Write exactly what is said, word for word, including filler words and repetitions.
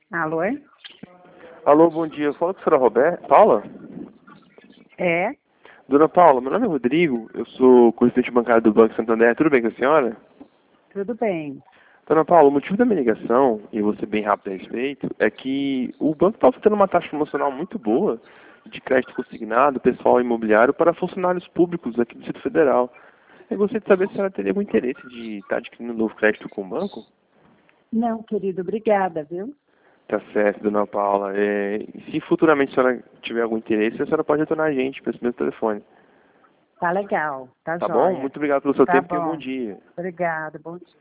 Alô? Alô, bom dia. Fala com a senhora Roberta. Paula? É? Dona Paula, meu nome é Rodrigo, eu sou correspondente bancário do Banco Santander. Tudo bem com a senhora? Tudo bem. Dona Paula, o motivo da minha ligação, e eu vou ser bem rápido a respeito, é que o banco está oferecendo uma taxa promocional muito boa de crédito consignado, pessoal imobiliário, para funcionários públicos aqui do Distrito Federal. Eu gostaria de saber se a senhora teria algum interesse de estar adquirindo um novo crédito com o banco? Não, querido, obrigada, viu? Tá certo, Dona Paula. É, e se futuramente a senhora tiver algum interesse, a senhora pode retornar a gente para esse mesmo telefone. Tá legal, tá Tá bom? jóia. Muito obrigado pelo seu Tá tempo e tenha um bom bom. dia. Obrigada, bom dia.